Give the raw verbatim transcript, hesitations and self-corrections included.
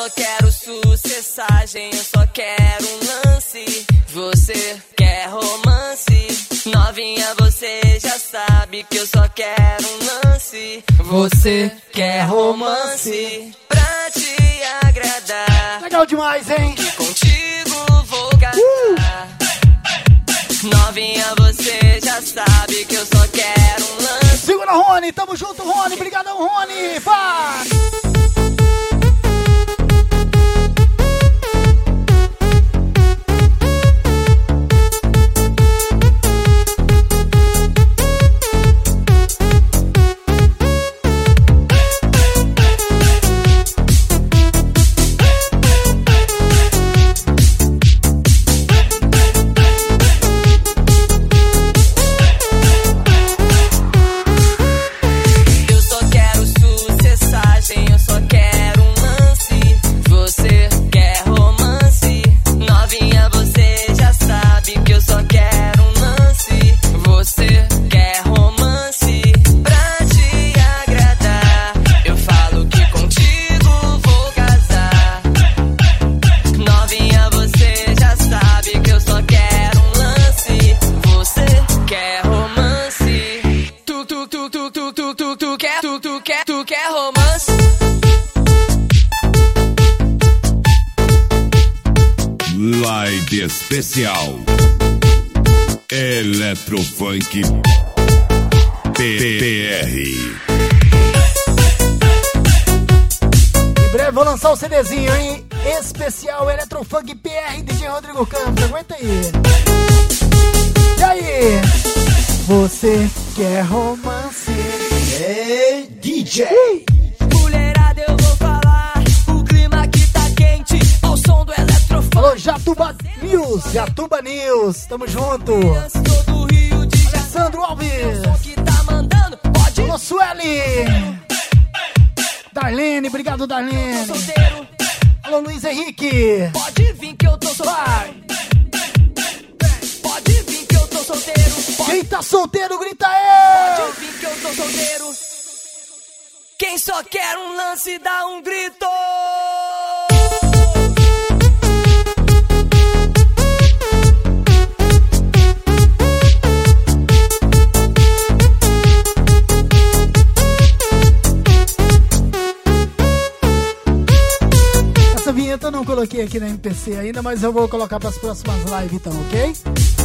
só quero sucessagem, eu só quero um lance. Você quer romance? Novinha, você já sabe que eu só quero um lance. Você quer romance? Pra te agradar. Legal demais, hein? Que contigo vou gastar. Uh! Novinha, você já sabe que eu só quero um lance. Segura, Rony, tamo junto, Rony. Obrigadão, Rony. Vai! Especial Eletrofunk P R. Em breve vou lançar o CDzinho, hein? Especial Eletrofunk P R, D J Rodrigo Campos, aguenta aí. E aí? Você quer romance? Ei, D J! Mulherada, eu vou falar, o clima aqui tá quente, ao som do Eletrofunk. Alô, Jatuba News, Jatuba News, tamo junto. Alessandro Alves. Alô, Sueli. Darlene, obrigado, Darlene. Alô, Luiz Henrique. Pode vir que eu tô solteiro. Pode vir que eu tô solteiro. Quem tá solteiro, grita eu. Pode vir que eu tô solteiro. Quem só quer um lance, dá um grito. Essa vinheta eu não coloquei aqui na M P C ainda, mas eu vou colocar para as próximas lives então, ok?